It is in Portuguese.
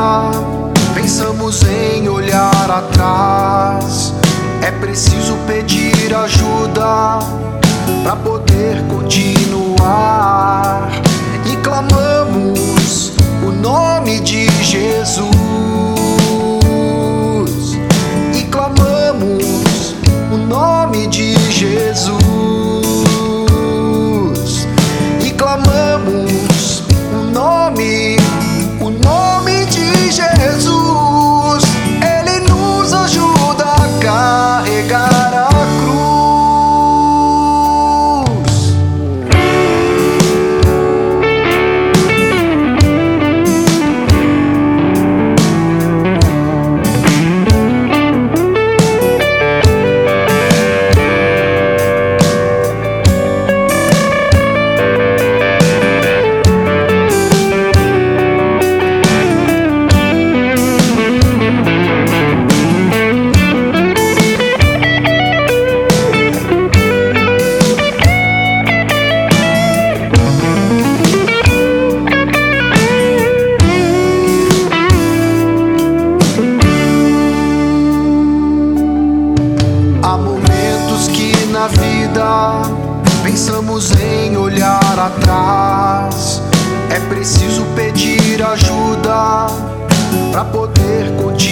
vida, pensamos em olhar atrás. É preciso pedir ajuda para poder continuar. E clamamos o nome de Jesus. E clamamos o nome de Jesus. E clamamos o nome de Jesus. Ele nos ajuda a carregar a cruz. Há momentos que na vida pensamos em olhar atrás. É preciso pedir ajuda para poder continuar.